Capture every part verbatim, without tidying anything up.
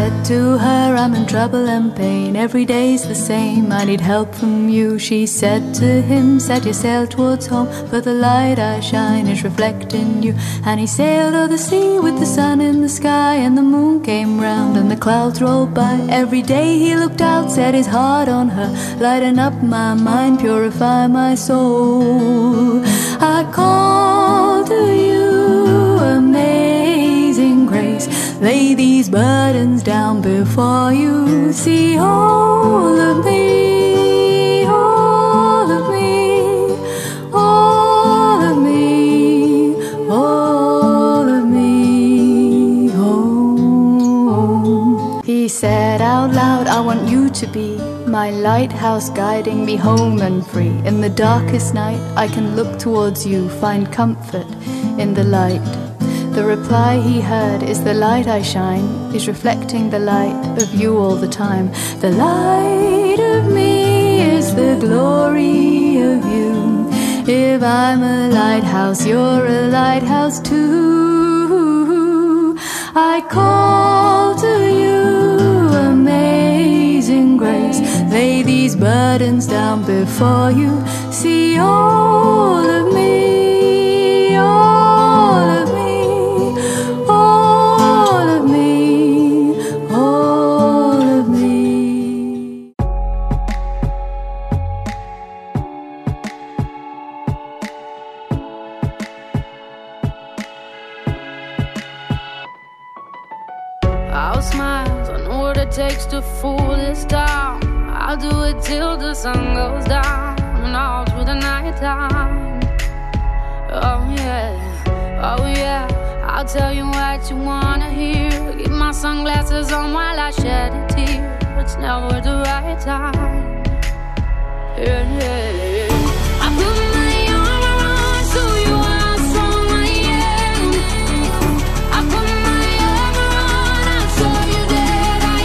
said to her, I'm in trouble and pain, every day's the same, I need help from you. She said to him, set your sail towards home, for the light I shine is reflecting you. And he sailed o'er the sea with the sun in the sky, and the moon came round and the clouds rolled by. Every day he looked out, set his heart on her, lighten up my mind, purify my soul. I call to you, amazing grace, lay these burdens down before you. See all of me, all of me, all of me, all of me. Oh. He said out loud, I want you to be my lighthouse, guiding me home and free. In the darkest night I can look towards you, find comfort in the light. The reply he heard is the light I shine is reflecting the light of you all the time. The light of me is the glory of you. If I'm a lighthouse, you're a lighthouse too. I call to you, amazing grace, lay these burdens down before you. See all of me, all of me, all of me, all of me. I'll smile, I know what it takes to fool this town. I'll do it till the sun goes down and all through the night time. Oh yeah, oh yeah, I'll tell you what you wanna hear. Keep my sunglasses on while I shed a tear. It's never the right time. Yeah, yeah, yeah. I put my arm around, show you how strong I am. I put my arm around, I'll show you that I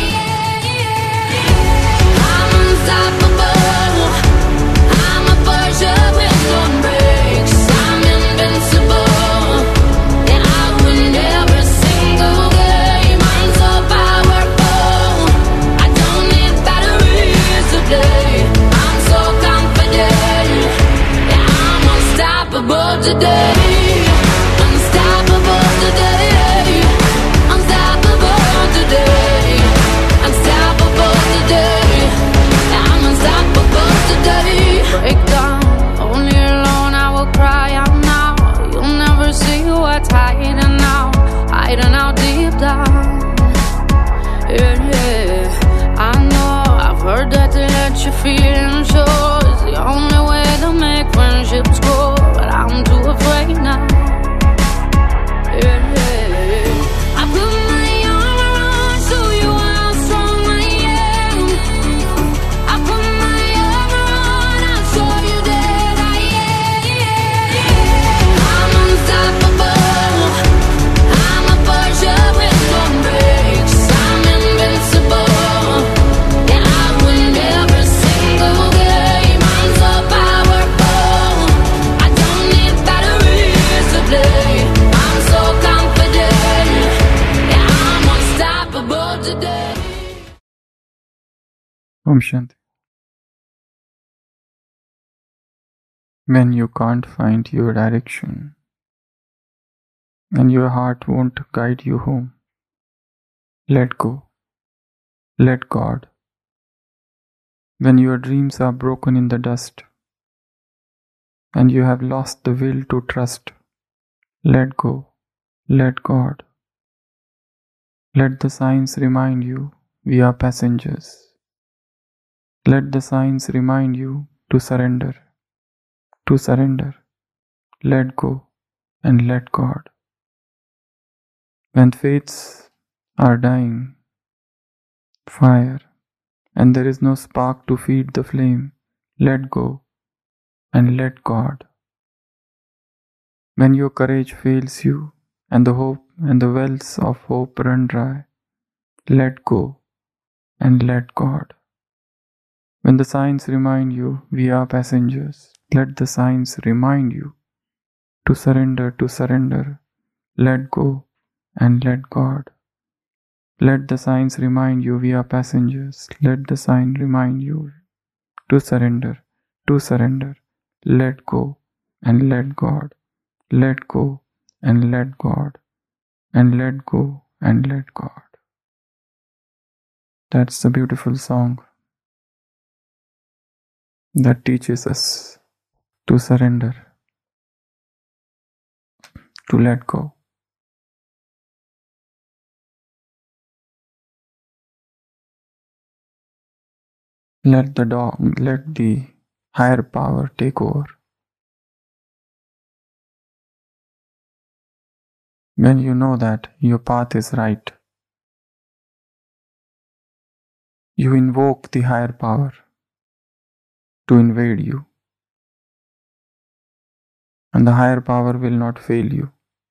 am. I'm unstoppable, I'm a Persia with no brakes. I'm invincible, and I win every single game. I'm so powerful, I don't need batteries today. I'm so confident, yeah, I'm unstoppable today. Unstoppable today, unstoppable today, unstoppable today, yeah, I'm unstoppable today. Break down, only alone I will cry out now. You'll never see what's hiding out, hiding out deep down. Yeah, yeah, I know, I've heard that to let your feelings show is the only way to make friendships grow, but I'm too afraid now. Yeah, yeah, I put my arm around, show you how strong I am. I put my arm around, I'll show you that I am. I'm unstoppable, I'm a Persia with no brakes. I'm invincible, yeah, I win every single game. I'm so powerful, I don't need batteries to play. I'm so confident, yeah, I'm unstoppable today. Om Shanti. When you can't find your direction and your heart won't guide you home, let go, let God. When your dreams are broken in the dust and you have lost the will to trust, let go, let God. Let the signs remind you we are passengers. Let the signs remind you to surrender, to surrender, let go and let God. When faiths are dying, fire, and there is no spark to feed the flame, let go and let God. When your courage fails you and the hope and the wells of hope run dry, let go and let God. When the signs remind you we are passengers, let the signs remind you to surrender, to surrender, let go and let God. Let the signs remind you we are passengers. Let the sign remind you to surrender, to surrender. Let go and let God. Let go and let God. And let go and let God. That's the beautiful song that teaches us to surrender, to let go. Let the dog, let the higher power take over. When you know that your path is right, you invoke the higher power to invade you, and the higher power will not fail you.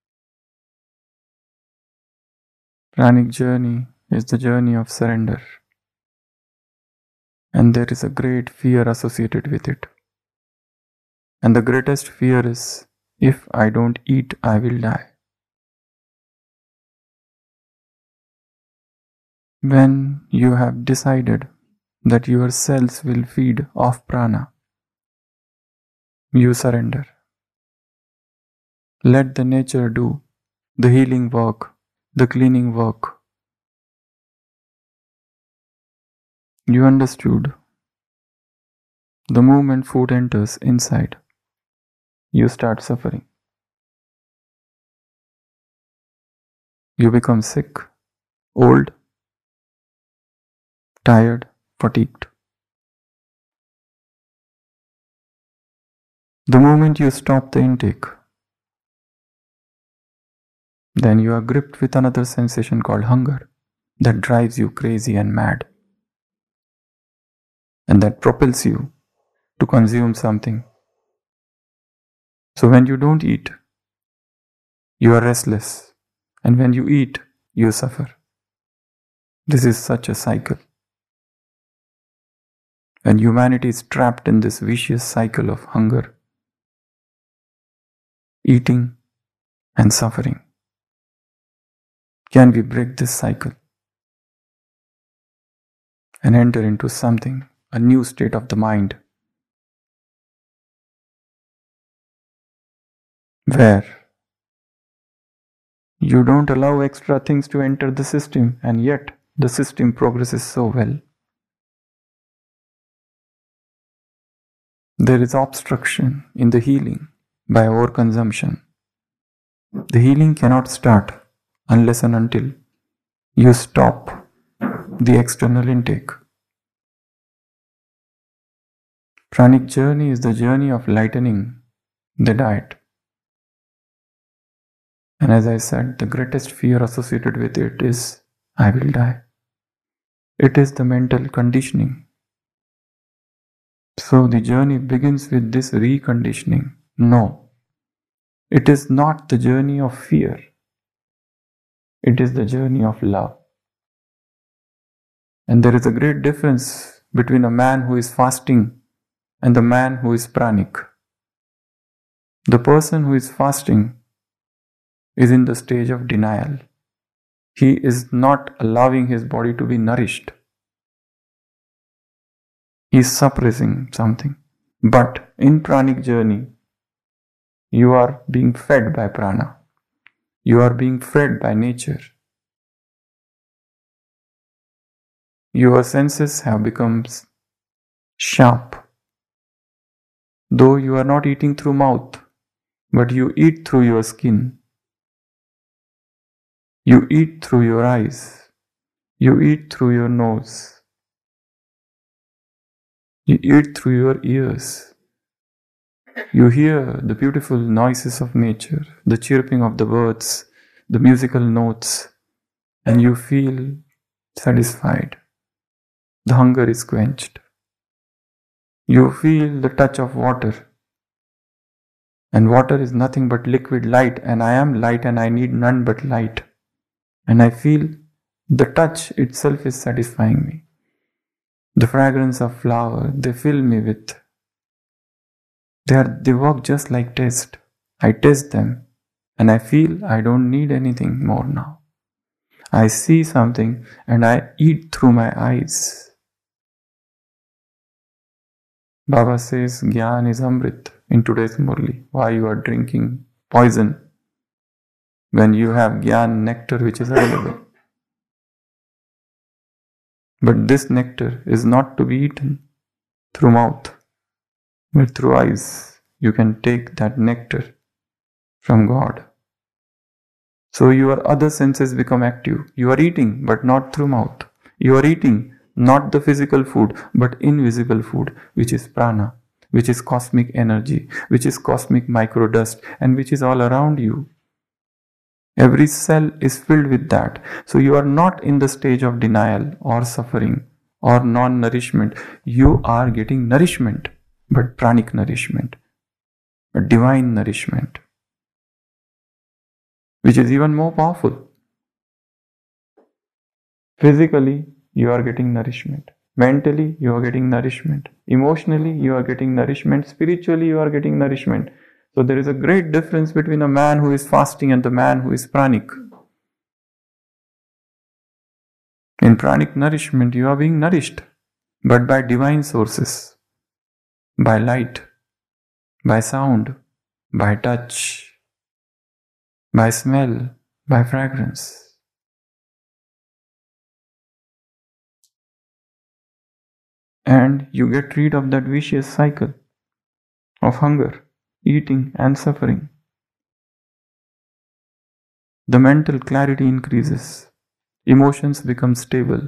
Pranic journey is the journey of surrender, and there is a great fear associated with it. And the greatest fear is, if I don't eat, I will die. When you have decided that your cells will feed off prana, you surrender. Let the nature do the healing work, the cleaning work. You understood. The moment food enters inside, you start suffering. You become sick, old, tired, fatigued. The moment you stop the intake, then you are gripped with another sensation called hunger that drives you crazy and mad, and that propels you to consume something. So when you don't eat, you are restless, and when you eat, you suffer. This is such a cycle. And humanity is trapped in this vicious cycle of hunger, eating, and suffering. Can we break this cycle and enter into something, a new state of the mind, where you don't allow extra things to enter the system, and yet the system progresses so well? There is obstruction in the healing by overconsumption. The healing cannot start unless and until you stop the external intake. Pranic journey is the journey of lightening the diet. And as I said, the greatest fear associated with it is, I will die. It is the mental conditioning. So the journey begins with this reconditioning. No, it is not the journey of fear. It is the journey of love. And there is a great difference between a man who is fasting and the man who is pranic. The person who is fasting is in the stage of denial. He is not allowing his body to be nourished. He is suppressing something. But in pranic journey, you are being fed by prana. You are being fed by nature. Your senses have become sharp. Though you are not eating through mouth, but you eat through your skin. You eat through your eyes. You eat through your nose. You eat through your ears. You hear the beautiful noises of nature, the chirping of the birds, the musical notes, and you feel satisfied. The hunger is quenched. You feel the touch of water. And water is nothing but liquid light, and I am light and I need none but light. And I feel the touch itself is satisfying me. The fragrance of flower, they fill me with. They are, they work just like taste. I taste them and I feel I don't need anything more now. I see something and I eat through my eyes. Baba says Gyan is Amrit in today's Murli. Why you are drinking poison when you have Gyan nectar which is available? But this nectar is not to be eaten through mouth, but through eyes. You can take that nectar from God. So your other senses become active. You are eating, but not through mouth. You are eating not the physical food, but invisible food, which is prana, which is cosmic energy, which is cosmic microdust, and which is all around you. Every cell is filled with that. So you are not in the stage of denial or suffering or non-nourishment. You are getting nourishment, but pranic nourishment, a divine nourishment, which is even more powerful. Physically, you are getting nourishment. Mentally, you are getting nourishment. Emotionally, you are getting nourishment. Spiritually, you are getting nourishment. So there is a great difference between a man who is fasting and the man who is pranic. In pranic nourishment, you are being nourished, but by divine sources, by light, by sound, by touch, by smell, by fragrance. And you get rid of that vicious cycle of hunger, eating and suffering. The mental clarity increases. Emotions become stable.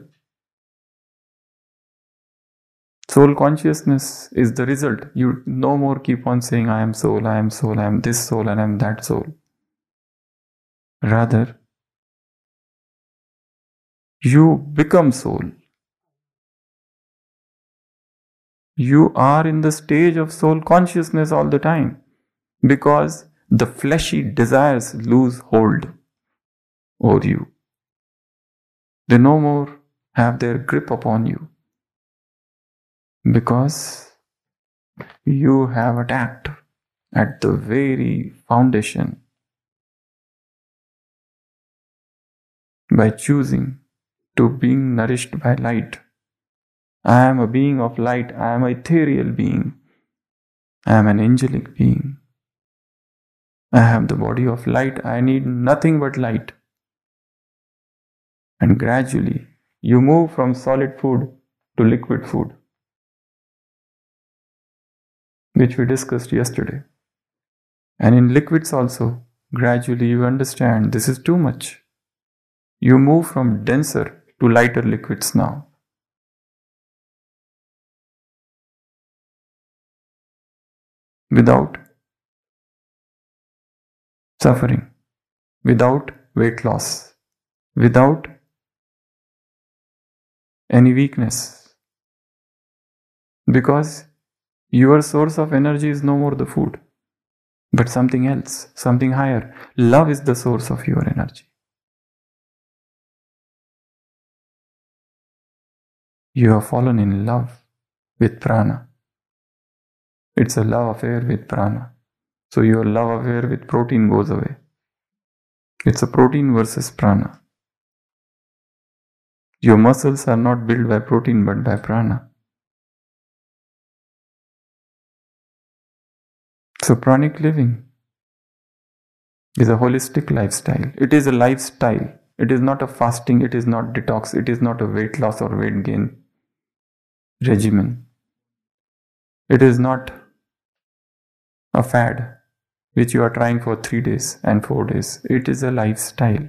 Soul consciousness is the result. You no more keep on saying, I am soul, I am soul, I am this soul, and I am that soul. Rather, you become soul. You are in the stage of soul consciousness all the time, because the fleshy desires lose hold over you. They no more have their grip upon you, because you have attacked at the very foundation by choosing to being nourished by light. I am a being of light. I am an ethereal being. I am an angelic being. I have the body of light. I need nothing but light. And gradually, you move from solid food to liquid food, which we discussed yesterday. And in liquids also, gradually you understand this is too much. You move from denser to lighter liquids now. Without suffering, without weight loss, without any weakness. Because your source of energy is no more the food, but something else, something higher. Love is the source of your energy. You have fallen in love with prana. It's a love affair with prana. So your love affair with protein goes away. It's a protein versus prana. Your muscles are not built by protein but by prana. So pranic living is a holistic lifestyle. It is a lifestyle. It is not a fasting. It is not detox. It is not a weight loss or weight gain regimen. It is not a fad which you are trying for three days and four days. It is a lifestyle.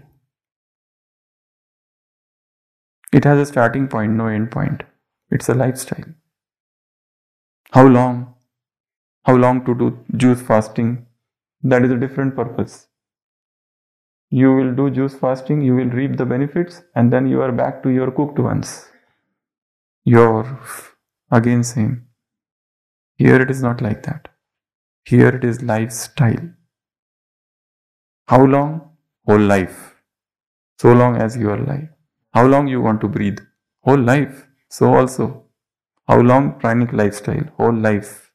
It has a starting point, no end point. It's a lifestyle. How long? How long to do juice fasting? That is a different purpose. You will do juice fasting, you will reap the benefits, and then you are back to your cooked ones. Your, again same. Here it is not like that. Here it is lifestyle. How long? Whole life. So long as you are alive. How long you want to breathe? Whole life. So also. How long? Pranic lifestyle. Whole life.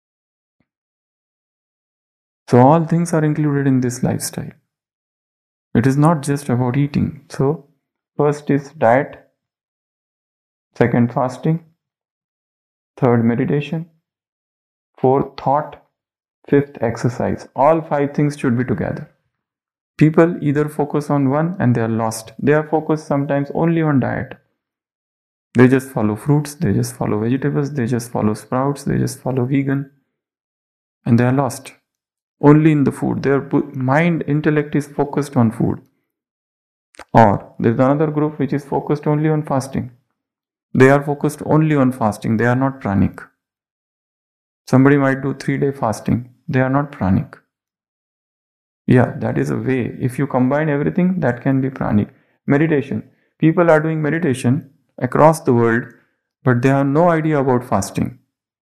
So all things are included in this lifestyle. It is not just about eating. So, first is diet, second fasting, third meditation, fourth thought, fifth exercise. All five things should be together. People either focus on one and they are lost. They are focused sometimes only on diet. They just follow fruits, they just follow vegetables, they just follow sprouts, they just follow vegan, and they are lost. Only in the food. Their mind, intellect is focused on food. Or there is another group which is focused only on fasting. They are focused only on fasting. They are not pranic. Somebody might do three-day fasting. They are not pranic. Yeah, that is a way. If you combine everything, that can be pranic. Meditation. People are doing meditation across the world, but they have no idea about fasting.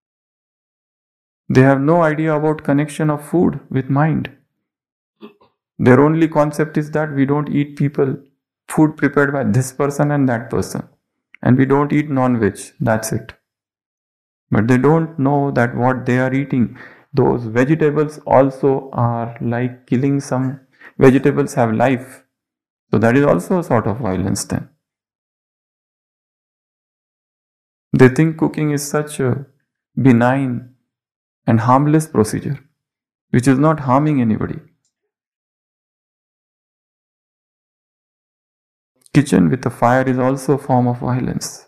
They have no idea about connection of food with mind. Their only concept is that we don't eat people, food prepared by this person and that person. And we don't eat non-veg. That's it. But they don't know that what they are eating, those vegetables also are like killing some. Vegetables have life. So that is also a sort of violence then. They think cooking is such a benign and harmless procedure, which is not harming anybody. Kitchen with a fire is also a form of violence.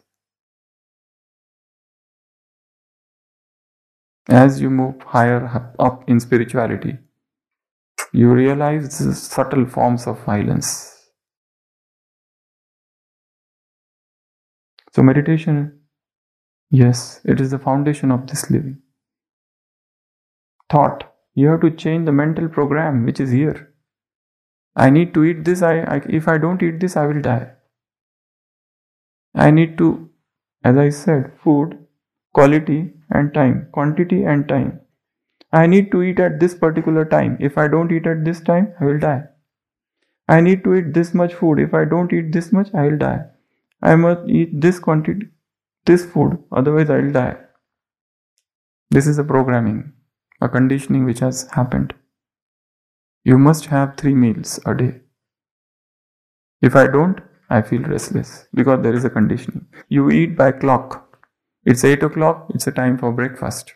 As you move higher up in spirituality, you realize the subtle forms of violence. So meditation, yes, it is the foundation of this living. Thought, you have to change the mental program which is here. I need to eat this, I, I if I don't eat this, I will die. I need to, as I said, food, quality and time, quantity and time. I need to eat at this particular time. If I don't eat at this time, I will die. I need to eat this much food. If I don't eat this much, I will die. I must eat this quantity, this food, otherwise I will die. This is a programming, a conditioning which has happened. You must have three meals a day. If I don't, I feel restless because there is a conditioning. You eat by clock. It's eight o'clock, it's a time for breakfast.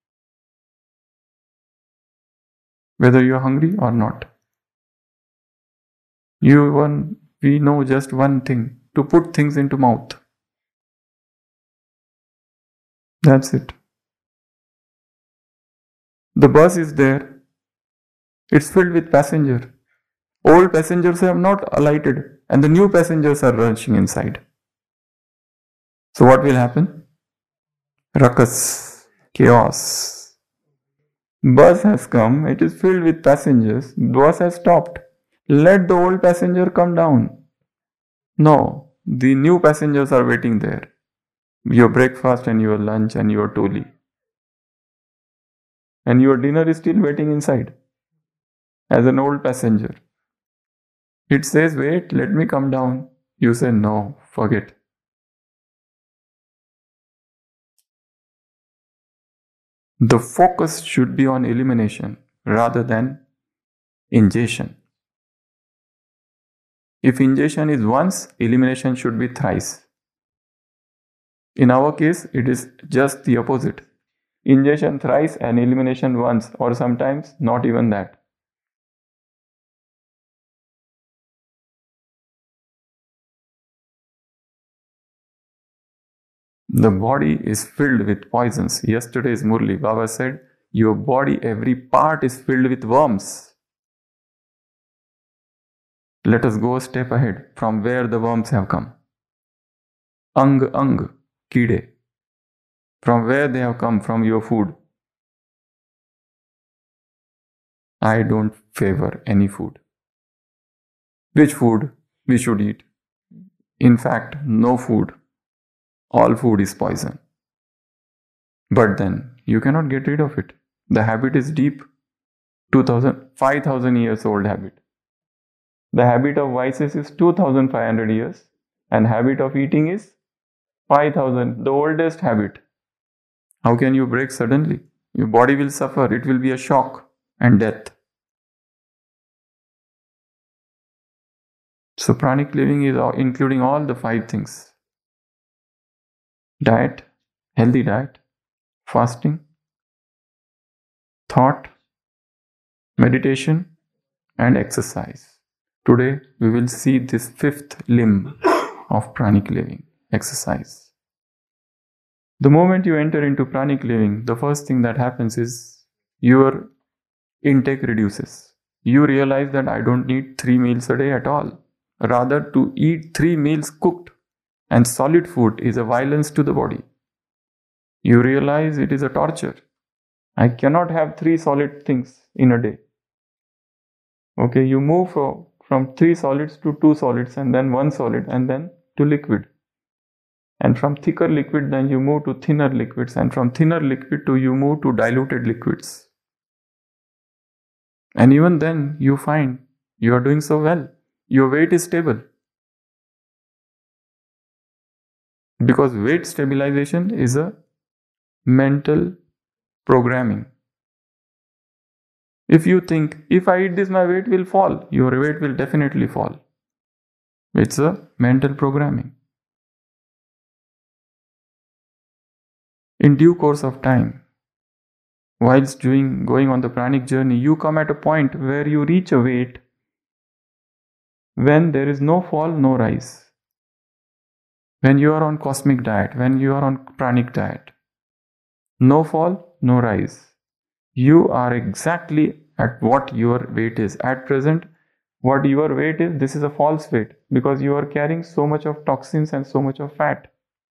Whether you're hungry or not. You one, we know just one thing, to put things into mouth. That's it. The bus is there. It's filled with passengers. Old passengers have not alighted and the new passengers are rushing inside. So what will happen? Ruckus, chaos. Bus has come, it is filled with passengers. Bus has stopped. Let the old passenger come down. No, the new passengers are waiting there. Your breakfast and your lunch and your toli. And your dinner is still waiting inside. As an old passenger. It says, wait, let me come down. You say, no, forget. The focus should be on elimination rather than ingestion. If ingestion is once, elimination should be thrice. In our case, it is just the opposite. Ingestion thrice and elimination once, or sometimes not even that. The body is filled with poisons. Yesterday's Murli Baba said, your body, every part is filled with worms. Let us go a step ahead from where the worms have come. Ang ang, kide. From where they have come, from your food. I don't favor any food. Which food we should eat? In fact, no food. All food is poison. But then, you cannot get rid of it. The habit is deep. two thousand, five thousand years old habit. The habit of vices is two thousand five hundred years. And habit of eating is five thousand, the oldest habit. How can you break suddenly? Your body will suffer. It will be a shock and death. So pranic living is including all the five things: diet, healthy diet, fasting, thought, meditation, and exercise. Today we will see this fifth limb of pranic living, exercise. The moment you enter into pranic living, the first thing that happens is your intake reduces. You realize that I don't need three meals a day at all. Rather, to eat three meals cooked and solid food is a violence to the body. You realize it is a torture. I cannot have three solid things in a day. Okay, you move from, from three solids to two solids and then one solid and then to liquid. And from thicker liquid then you move to thinner liquids, and from thinner liquid to you move to diluted liquids. And even then you find you are doing so well. Your weight is stable. Because weight stabilization is a mental programming. If you think, if I eat this, my weight will fall, your weight will definitely fall. It's a mental programming. In due course of time, whilst doing, going on the pranic journey, you come at a point where you reach a weight when there is no fall, no rise. When you are on cosmic diet, when you are on pranic diet, no fall, no rise. You are exactly at what your weight is. At present, what your weight is, this is a false weight because you are carrying so much of toxins and so much of fat,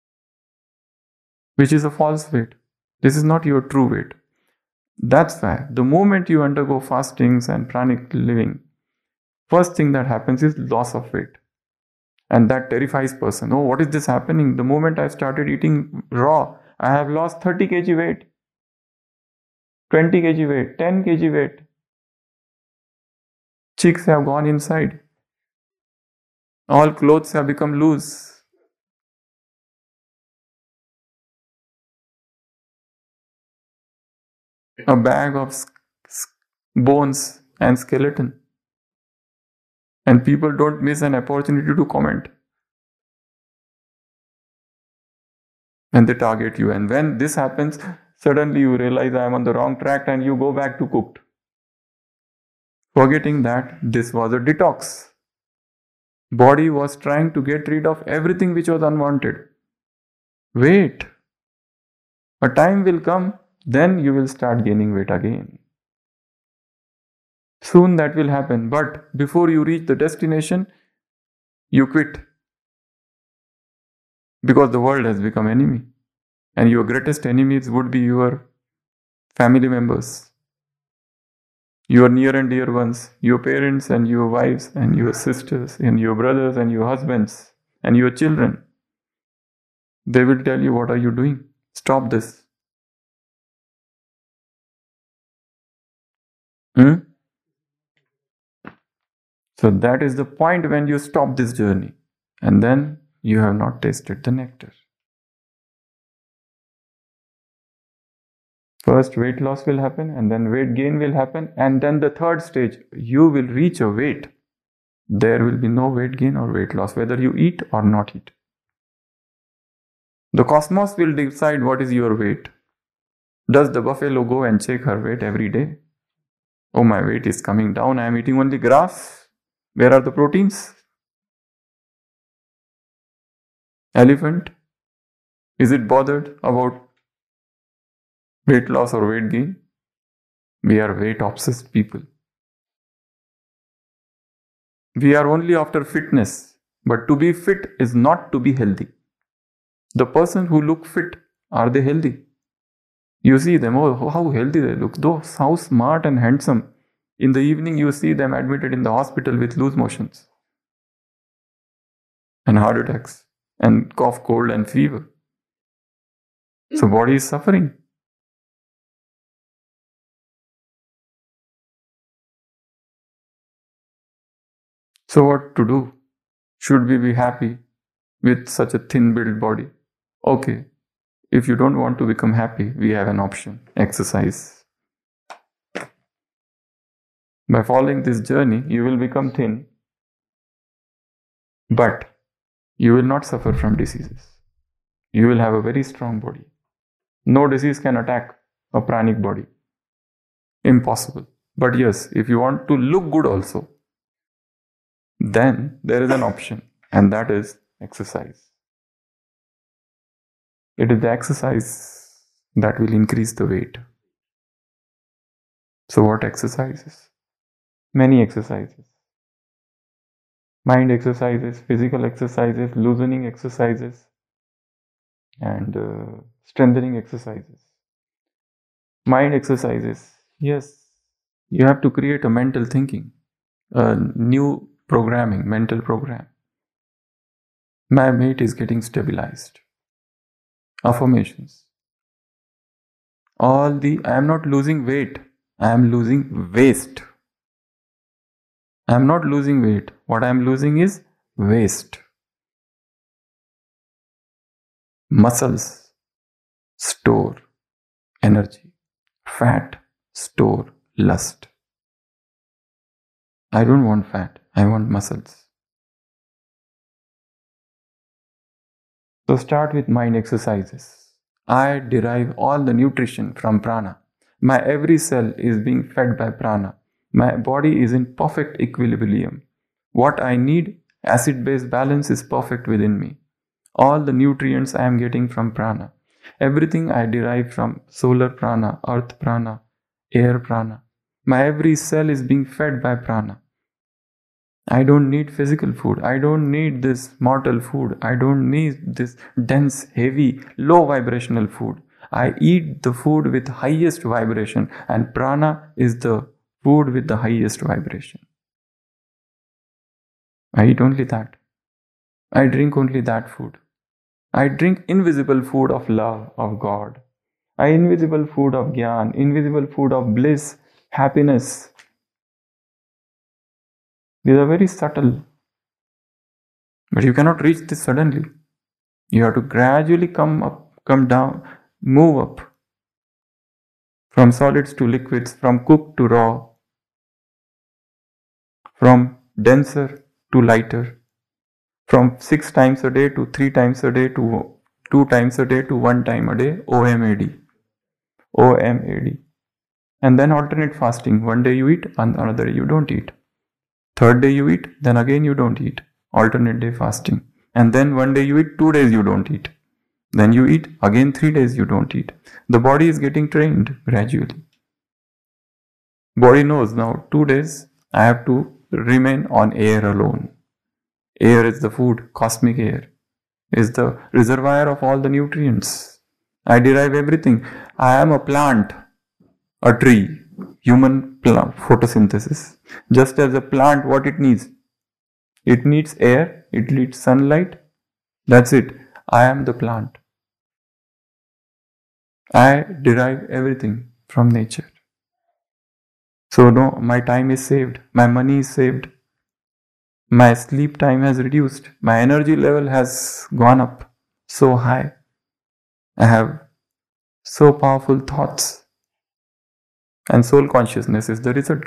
which is a false weight. This is not your true weight. That's why the moment you undergo fastings and pranic living, first thing that happens is loss of weight. And that terrifies person. Oh, what is this happening? The moment I started eating raw, I have lost thirty kilograms weight, twenty kilograms weight, ten kilograms weight. Cheeks have gone inside. All clothes have become loose. A bag of bones and skeleton. And people don't miss an opportunity to comment. And they target you. And when this happens, suddenly you realize I am on the wrong track and you go back to cooked. Forgetting that this was a detox. Body was trying to get rid of everything which was unwanted. Wait. A time will come, then you will start gaining weight again. Soon that will happen, but before you reach the destination, you quit. Because the world has become enemy. And your greatest enemies would be your family members, your near and dear ones, your parents and your wives and your sisters and your brothers and your husbands and your children. They will tell you, what are you doing? Stop this. Hmm? So that is the point when you stop this journey. And then you have not tasted the nectar. First weight loss will happen, and then weight gain will happen, and then the third stage, you will reach a weight. There will be no weight gain or weight loss, whether you eat or not eat. The cosmos will decide what is your weight. Does the buffalo go and check her weight every day? Oh, my weight is coming down, I am eating only grass. Where are the proteins? Elephant, is it bothered about weight loss or weight gain? We are weight obsessed people. We are only after fitness, but to be fit is not to be healthy. The person who look fit, are they healthy? You see them, oh, how healthy they look, those how smart and handsome. In the evening you see them admitted in the hospital with loose motions and heart attacks and cough, cold and fever. So body is suffering. So what to do? Should we be happy with such a thin built body? Okay, if you don't want to become happy, we have an option, exercise. By following this journey, you will become thin. But you will not suffer from diseases. You will have a very strong body. No disease can attack a pranic body. Impossible. But yes, if you want to look good also, then there is an option, and that is exercise. It is the exercise that will increase the weight. So what exercises? Many exercises. Mind exercises, physical exercises, loosening exercises, and uh, strengthening exercises. Mind exercises. Yes, you have to create a mental thinking, a new programming, mental program. My weight is getting stabilized. Affirmations. All the, I am not losing weight, I am losing waste. I am not losing weight. What I am losing is waste. Muscles store energy. Fat store lust. I don't want fat. I want muscles. So start with mind exercises. I derive all the nutrition from prana. My every cell is being fed by prana. My body is in perfect equilibrium. What I need, acid-base balance, is perfect within me. All the nutrients I am getting from prana. Everything I derive from solar prana, earth prana, air prana. My every cell is being fed by prana. I don't need physical food. I don't need this mortal food. I don't need this dense, heavy, low vibrational food. I eat the food with highest vibration, and prana is the food with the highest vibration. I eat only that. I drink only that food. I drink invisible food of love, of God. I invisible food of Gyan, invisible food of bliss, happiness. These are very subtle. But you cannot reach this suddenly. You have to gradually come up, come down, move up. From solids to liquids, from cooked to raw. From denser to lighter. From six times a day to three times a day to two times a day to one time a day. O M A D. O M A D. And then alternate fasting. One day you eat, and another day you don't eat. Third day you eat, then again you don't eat. Alternate day fasting. And then one day you eat, two days you don't eat. Then you eat, again three days you don't eat. The body is getting trained gradually. Body knows now, two days I have to remain on air alone. Air is the food, cosmic air is the reservoir of all the nutrients. I derive everything. I am a plant, a tree, human plant, photosynthesis. Just as a plant, what it needs? It needs air, it needs sunlight. That's it. I am the plant. I derive everything from nature. So no, my time is saved, my money is saved, my sleep time has reduced, my energy level has gone up so high. I have so powerful thoughts, and soul consciousness is the result.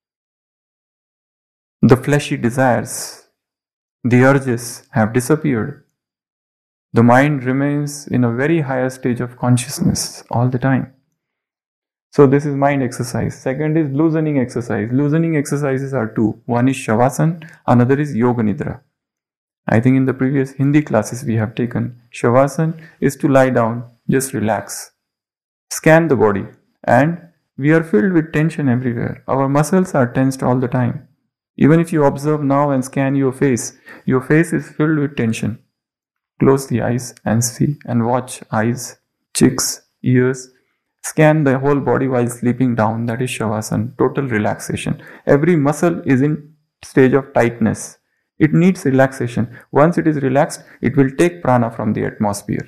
The fleshy desires, the urges have disappeared. The mind remains in a very higher stage of consciousness all the time. So this is mind exercise. Second is loosening exercise. Loosening exercises are two. One is Shavasana, another is Yoga Nidra. I think in the previous Hindi classes we have taken, Shavasana is to lie down, just relax. Scan the body, and we are filled with tension everywhere. Our muscles are tensed all the time. Even if you observe now and scan your face, your face is filled with tension. Close the eyes and see and watch eyes, cheeks, ears. Scan the whole body while sleeping down. That is Shavasana, total relaxation. Every muscle is in stage of tightness. It needs relaxation. Once it is relaxed, it will take prana from the atmosphere.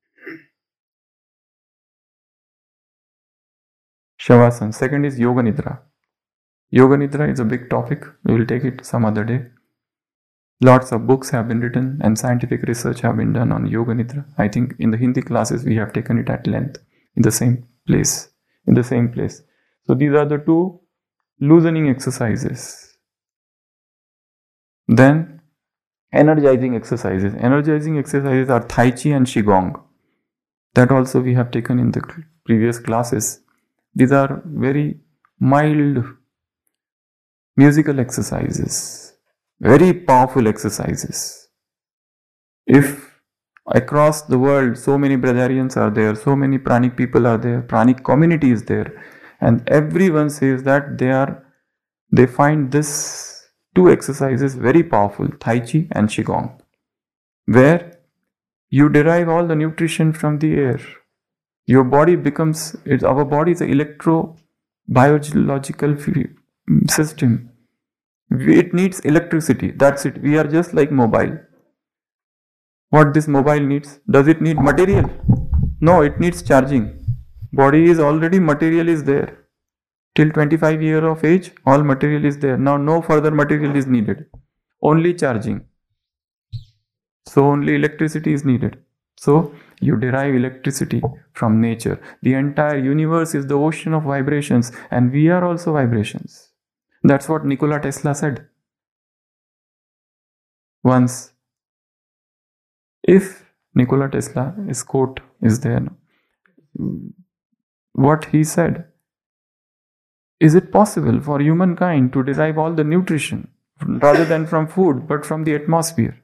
Shavasana. Second is Yoga Nidra. Yoga Nidra is a big topic. We will take it some other day. Lots of books have been written and scientific research have been done on Yoga Nidra. I think in the Hindi classes we have taken it at length in the same place. In the same place. So these are the two loosening exercises. Then Energizing exercises. Energizing exercises are Tai Chi and Qigong. That also we have taken in the previous classes. These are very mild musical exercises, very powerful exercises. If across the world so many Brahmarians are there, so many pranic people are there, pranic community is there, and everyone says that they are, they find this two exercises very powerful, Tai Chi and Qigong, where you derive all the nutrition from the air. Your body becomes, it's, our body is an electro-biological system. It needs electricity. That's it. We are just like mobile. What this mobile needs? Does it need material? No, it needs charging. Body is already, material is there. Till twenty-five years of age, all material is there. Now no further material is needed. Only charging. So only electricity is needed. So you derive electricity from nature. The entire universe is the ocean of vibrations, and we are also vibrations. That's what Nikola Tesla said. Once, if Nikola Tesla, his quote is there, what he said, is it possible for humankind to derive all the nutrition rather than from food but from the atmosphere?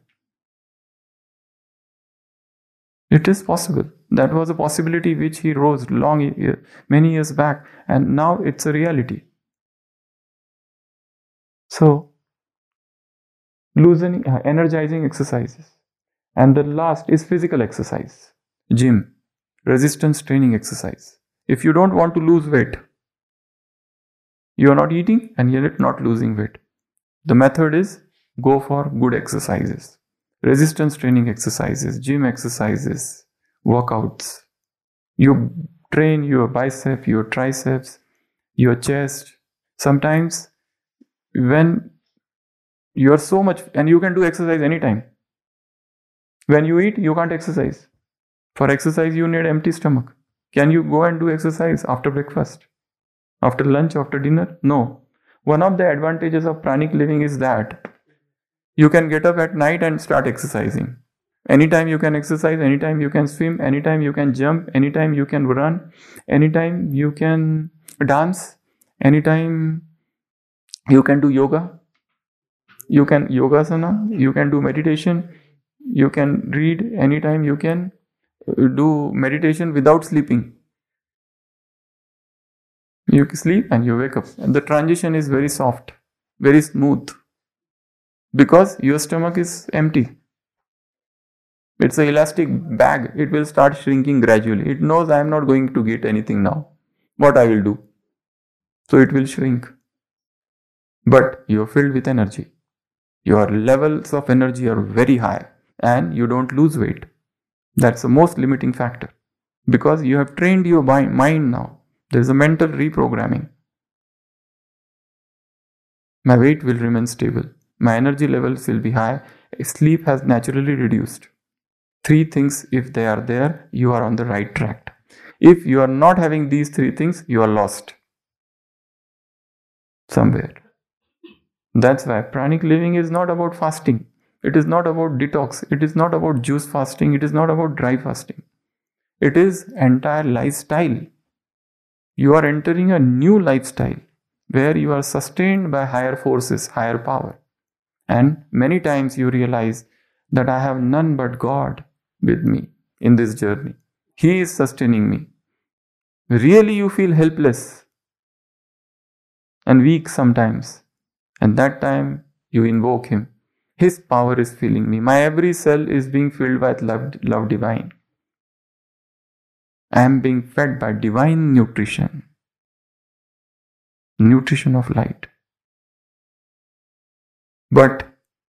It is possible. That was a possibility which he rose long, many years back, and now it's a reality. So, loosening, energizing exercises. And the last is physical exercise. Gym, resistance training exercise. If you don't want to lose weight, you are not eating and yet not losing weight. The method is go for good exercises. Resistance training exercises, gym exercises, workouts. You train your bicep, your triceps, your chest. Sometimes when you are so much, and you can do exercise anytime. When you eat, you can't exercise. For exercise, you need empty stomach. Can you go and do exercise after breakfast? After lunch, after dinner? No. One of the advantages of pranic living is that you can get up at night and start exercising. Anytime you can exercise, anytime you can swim, anytime you can jump, anytime you can run, anytime you can dance, anytime you can do yoga, you can yogasana, you can do meditation, you can read, anytime you can do meditation without sleeping. You sleep and you wake up. And the transition is very soft, very smooth. Because your stomach is empty. It's an elastic bag. It will start shrinking gradually. It knows I am not going to get anything now. What I will do? So it will shrink. But you are filled with energy. Your levels of energy are very high and you don't lose weight. That's the most limiting factor. Because you have trained your mind now. There is a mental reprogramming. My weight will remain stable. My energy levels will be high. Sleep has naturally reduced. Three things, if they are there, you are on the right track. If you are not having these three things, you are lost somewhere. That's why pranic living is not about fasting. It is not about detox. It is not about juice fasting. It is not about dry fasting. It is entire lifestyle. You are entering a new lifestyle where you are sustained by higher forces, higher power. And many times you realize that I have none but God with me in this journey. He is sustaining me. Really you feel helpless and weak sometimes. And that time you invoke Him. His power is filling me. My every cell is being filled with love, love divine. I am being fed by divine nutrition. Nutrition of light. But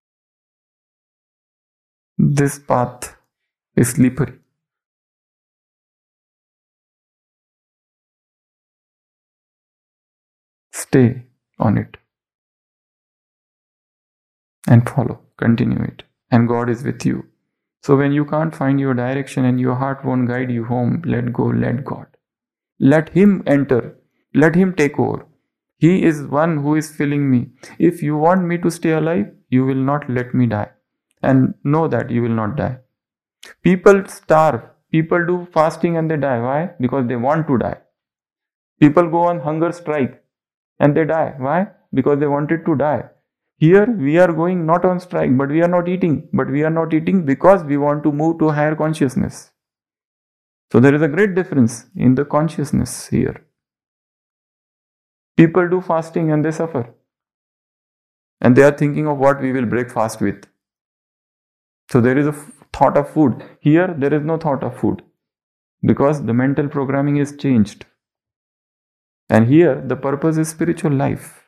this path is slippery. Stay on it and follow, continue it, and God is with you. So when you can't find your direction and your heart won't guide you home, let go, let God. Let Him enter, let Him take over. He is one who is filling me. If you want me to stay alive, you will not let me die. and know that you will not die. People starve. People do fasting and they die. Why? Because they want to die. People go on hunger strike and they die. Why? Because they wanted to die. Here we are going not on strike, but we are not eating. But we are not eating because we want to move to higher consciousness. So there is a great difference in the consciousness here. People do fasting and they suffer. And they are thinking of what we will break fast with. So there is a thought of food. Here there is no thought of food. Because the mental programming is changed. And here the purpose is spiritual life.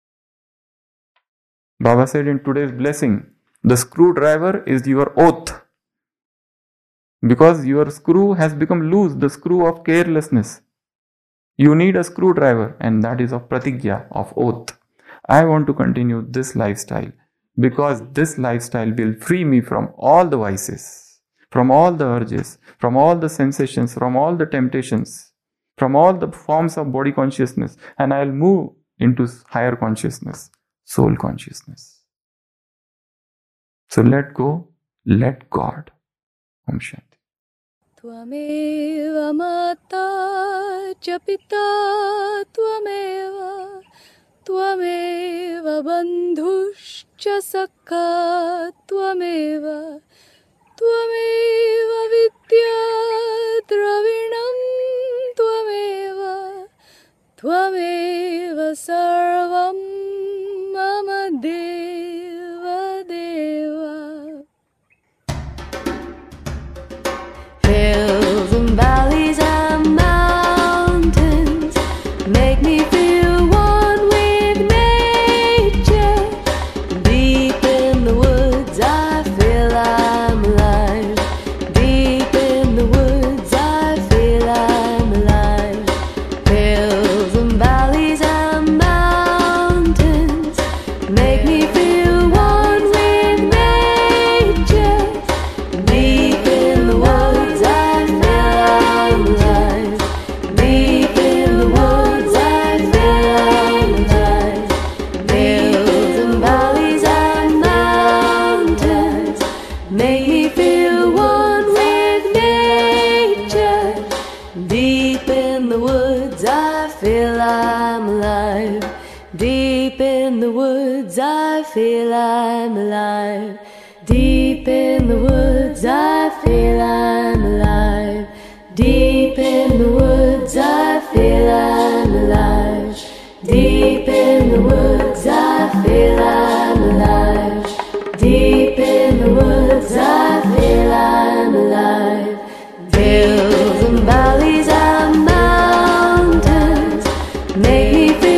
Baba said in today's blessing, the screwdriver is your oath. Because your screw has become loose, the screw of carelessness. You need a screwdriver, and that is of pratigya, of oath. I want to continue this lifestyle because this lifestyle will free me from all the vices, from all the urges, from all the sensations, from all the temptations, from all the forms of body consciousness, and I'll move into higher consciousness, soul consciousness. So let go, let God. Om Shanti. Tvameva mata cha pita tvameva Tvameva bandhuscha sakha Tvameva Tvameva vidya dravinam Tvameva Tvameva sarvam mama deva deva. Hills and valleys and mountains make me feel one with nature. Deep in the woods I feel I'm alive. Deep in the woods I feel I'm alive. Hills and valleys and mountains make me feel one with nature. Deep in the woods I feel I'm alive. Deep in the woods I feel I'm alive. Hills and valleys and mountains make me feel one with nature. Deep in the woods I feel I'm alive. Deep in the woods I feel I'm alive. Deep in the woods I feel I'm alive. Deep in the woods I feel I'm alive. Deep in the woods I feel I'm alive. Deep in the woods I feel I'm alive. Hills and valleys and mountains make me feel